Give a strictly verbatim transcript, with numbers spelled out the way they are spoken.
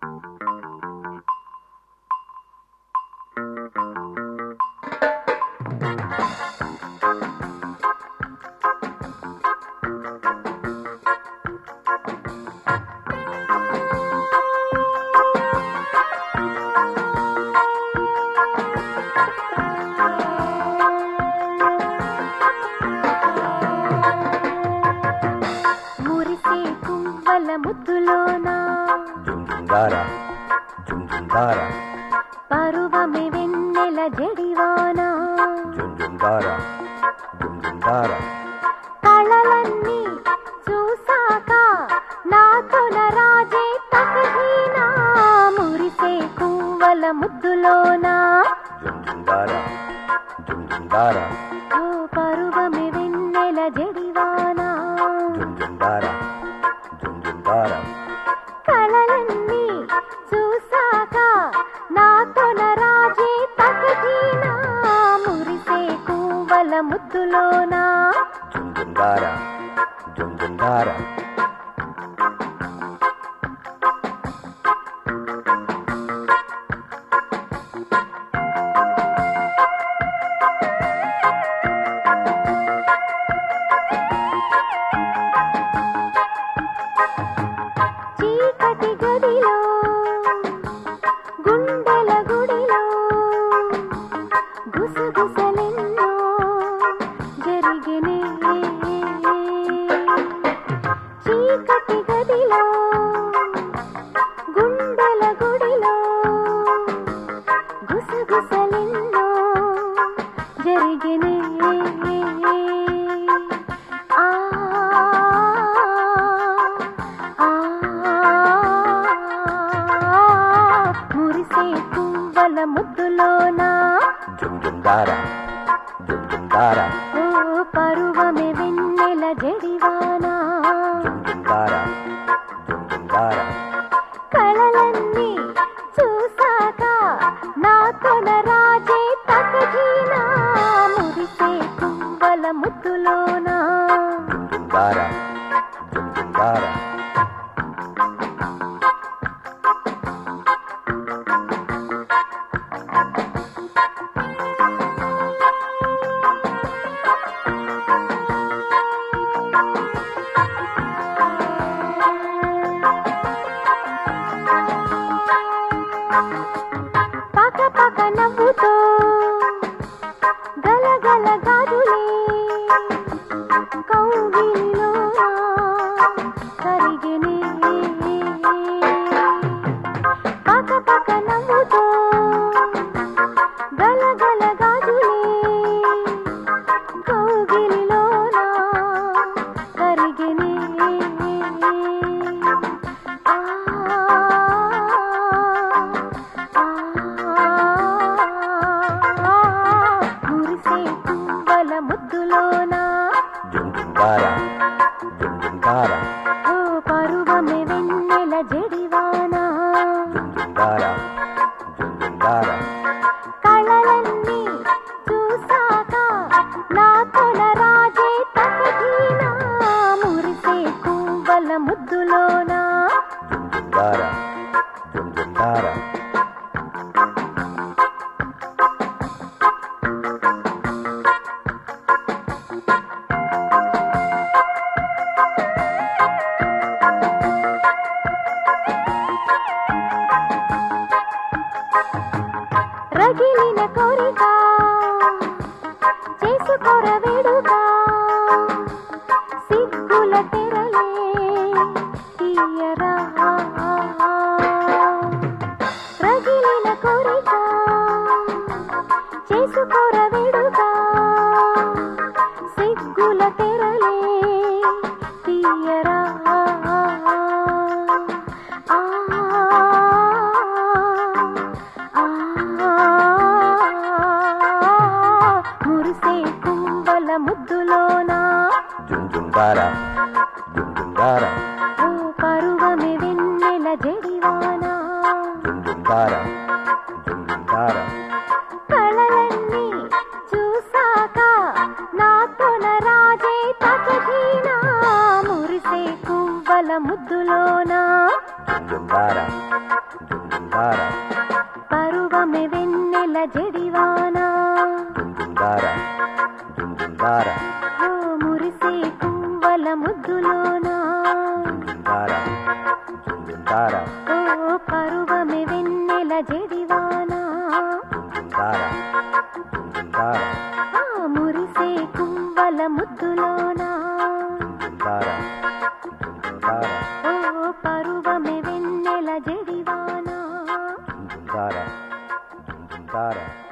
జుంజుందారా జుంజుందారా పరువమే వెన్నెల జడివానా జుంజుందారా జుంజుందారా కళలన్నీ చూసాక నాతోన రాజే తకహీనా మురిసే కువ్వల ముద్దులోనా జుంజుందారా జుంజుందారా ఓ పరువమే వెన్నెల జడివానా జుంజుందారా జుంజుందారా కళలన్నీ చూసాక నాతోన రాజే తకహీనా మురిసే కువ్వల ముద్దులోనా జుంజుందారా జుంజుందారా చీకటి గదిలో గుండెల గుడిలో గుసగుసలెన్నో జరిగినే చీకటి గదిలో గుండెల గుడిలో గుసగుసలెన్నో జరిగినే ఆ మురిసే పువ్వుల ముద్దులోనా జుంజుందారా జుంజుందారా ఓ పరువమే వెన్నెల జడివానా జుంజుందారా జుంజుందారా కళలన్నీ చూసాక నాతోన రాజే తకహీనా మురిసే పువ్వుల ముద్దులోనా జుంజుందారా జుంజుందారా పక పక నవ్వుతో గలగల గాజులే కౌగిలిలో కరిగినే పక పక నవ్వుతో గలగల గాజులే కౌగిలిలో కరిగినే ఆ మురిసే పువ్వుల ముద్దులోనా జుంజుందారా జుంజుందారా ఓ పరువమే వెన్నెల జడివానా జుంజుందారా జుంజుందారా కళలన్నీ చూసాక నాతోన రాజే తకహీనా మురిసే పువ్వుల ముద్దులోనా జుంజుందారా జుంజుందారా రగిలిన కోరిక చేసుకోర వేడుక సిగ్గుల తెరలే తీయరా రగిలిన కోరిక చేసుకోర వేడుక సిగ్గుల తెరలే తీయరా ఆ మురిసే పువ్వుల ముద్దులోనా జుంజుందారా జుంజుందారా ఓ పరువమే వెన్నెల జడివానా జుంజుందారా జుంజుందారా కళలన్నీ చూసాక నాతోన రాజే తకహీనా మురిసే పువ్వుల ముద్దులోనా జుంజుందార జుంజుందార పరువమె వెన్నెల జడివాన జుంజుందార జుంజుందార ఓ మురిసే పువ్వల ముద్దులోన జుంజుందార జుంజుందార ఓ పరువమె వెన్నెల జడివాన జుంజుందార జుంజుందార ఆ మురిసే పువ్వల ముద్దులోన జుంజుందార జుంజుందార ఓ పరువమె వెన్నెల జడివాన జుంజుందార జుంజుందార